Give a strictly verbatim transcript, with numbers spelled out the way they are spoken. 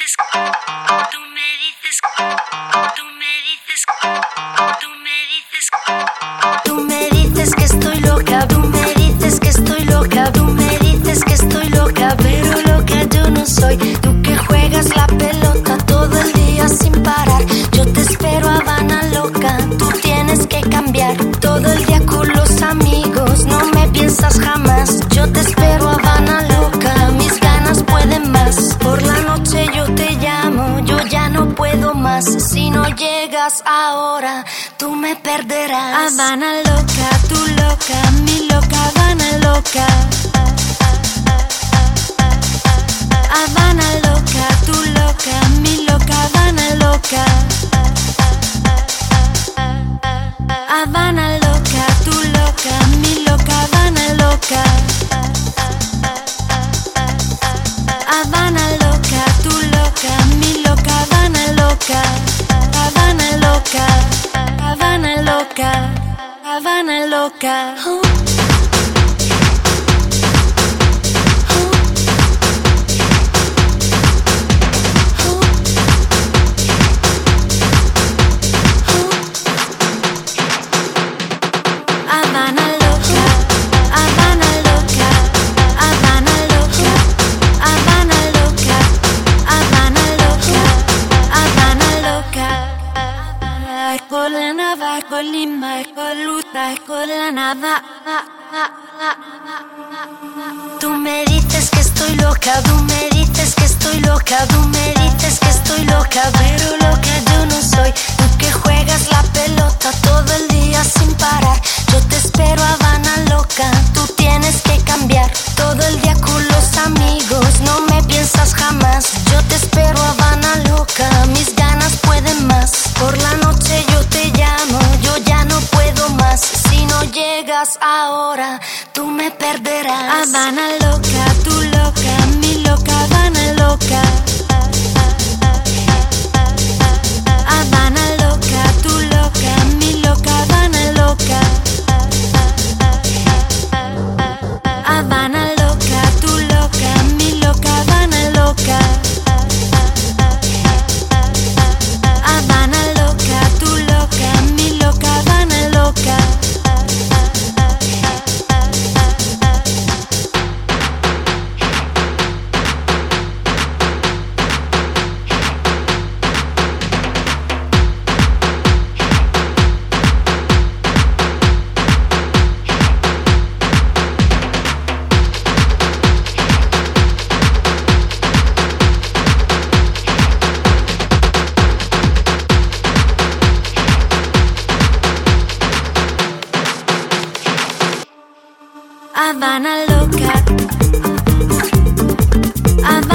dices, tú me dices, tú me dices, tú me dices, tú me dices que estoy loca, tú me dices que estoy loca, tú me dices que estoy loca, pero loca yo no soy. Tú que juegas la pelota todo el día sin parar, yo te espero, Habana loca, tú tienes que cambiar. Todo el día con los amigos, no me piensas jamás, yo te espero, Habana loca, mis ganas pueden más. Por la noche yo te llamo, yo ya no puedo más. Si no llegas ahora, tú me perderás. Habana loca, tú loca, mi loca Habana loca. Habana loca, tú loca, mi loca Habana loca. Habana loca, tú loca, mi loca Habana loca. Habana loca, tú loca, mi loca Habana loca. Habana loca, Habana loca, Habana loca. Oh. Lima, coluta, con la nada. Tú me dices que estoy loca, tú me dices que estoy loca, tú me dices que estoy loca, pero loca yo no soy. Tú que juegas la pelota todo el día sin parar, yo te espero, Habana loca, tú tienes que cambiar. Todo el día con los amigos, no me piensas jamás, yo te espero, Habana loca, mis ganas pueden más. Por la noche yo te llamo, yo ya no puedo más. Si no llegas ahora, tú me perderás. Habana loca, tú loca, mi loca Habana loca. Habana loca, tú loca, mi loca Habana loca. Habana loca, tú loca, mi loca Habana loca. Habana loca, tú loca, mi loca Habana loca. Habana loca. Habana